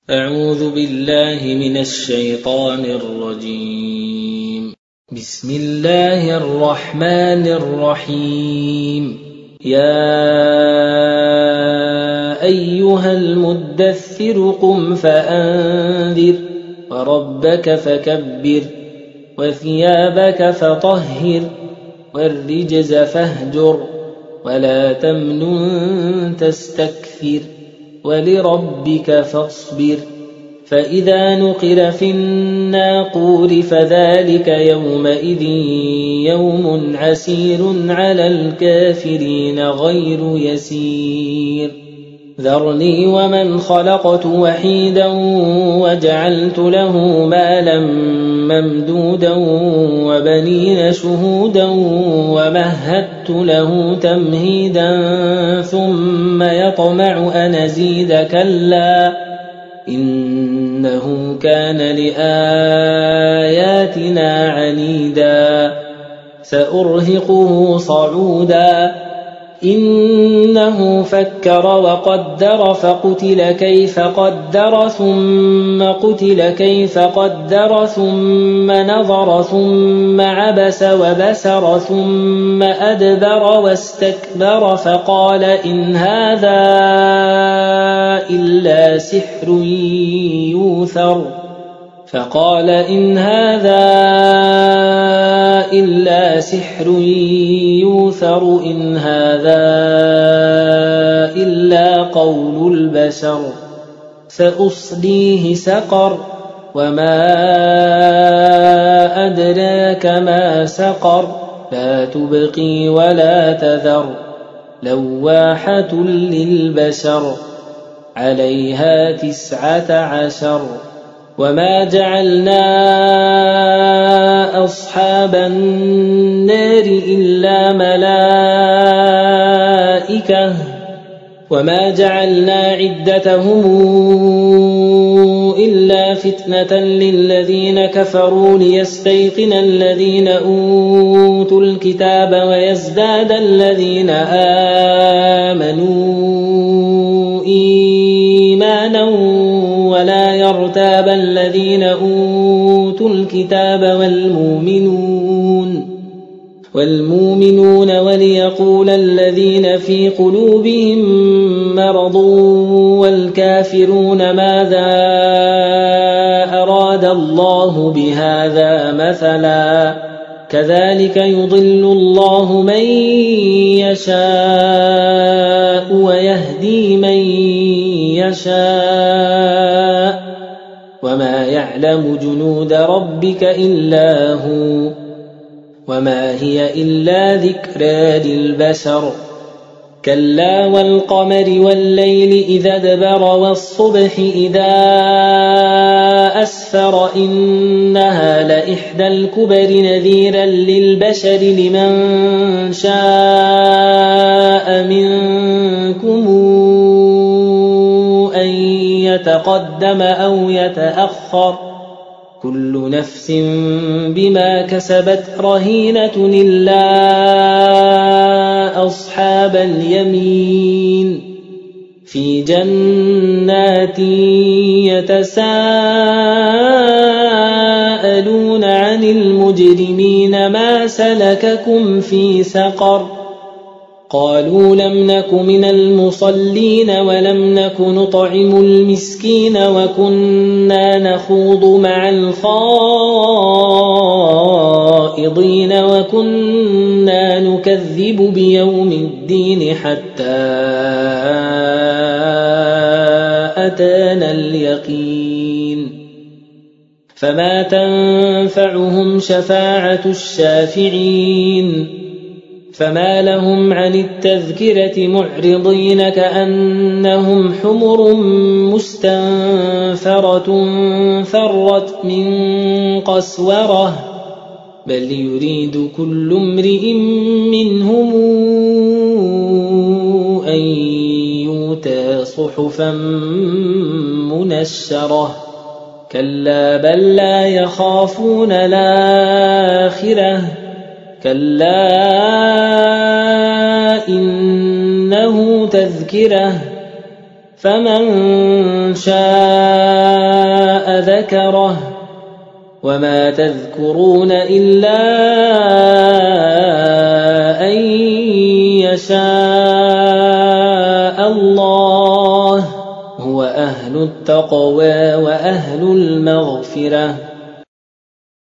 أعوذ بالله من الشيطان الرجيم. بسم الله الرحمن الرحيم. يا أيها المدثر قم فأنذر وربك فكبر وثيابك فطهر والرجز فاهجر ولا تمنن تستكثر ولربك فاصبر. فإذا نقر في الناقور فذلك يومئذ يوم عسير على الكافرين غير يسير. ذرني ومن خلقت وحيدا وجعلت له مالا ممدودا وبنين شهودا ومهدت له تمهيدا ثم يطمع أن أزيد كلا إنه كان لآياتنا عنيدا سأرهقه صعودا. إنه فكر وقدر فقتل كيف قدر ثم قتل كيف قدر ثم نظر ثم عبس وبسر ثم أدبر واستكبر فقال إن هذا إلا سحر يؤثر. إن هذا إلا قول البشر. سأصليه سقر وما أدراك ما سقر. لا تبقي ولا تذر لواحة للبشر عليها 19. وما جعلنا أصحاب النار إلا ملائكة وما جعلنا عدتهم إلا فتنة للذين كفروا ليستيقن الذين أوتوا الكتاب ويزداد الذين آمنوا إيمانا ولا يرتاب الذين أوتوا الكتاب والمؤمنون وليقول الذين في قلوبهم مرض والكافرون ماذا أراد الله بهذا مثلا كذلك يضل الله من يشاء ويهدي من يشاء وما يعلم جنود ربك إلا هو وما هي إلا ذكرى للبشر. كلا والقمر والليل إذا ادبر والصبح إذا أسفر إنها لإحدى الكبر نذيرا للبشر لمن شاء منكم أن يتقدم أو يتأخر كل نفس بما كسبت رهينة إلا أصحاب اليمين في جنات يتساءلون عن المجرمين ما سلككم في سقر قالوا لم نك من المصلين ولم نك نطعم المسكين وكنا نخوض مع الخائضين وكنا نكذب بيوم الدين حتى أتانا اليقين فما تنفعهم شفاعة الشافعين. فما لهم عن التذكرة معرضين كأنهم حمر مستنفرة فرت من قسورة بل يريد كل امرئ منهم أن يؤتى صحفا منشرة كلا بل لا يخافون الآخرة كلا إنه تذكرة فمن شاء ذكره وما تذكرون إلا أن يشاء الله هو أهل التقوى وأهل المغفرة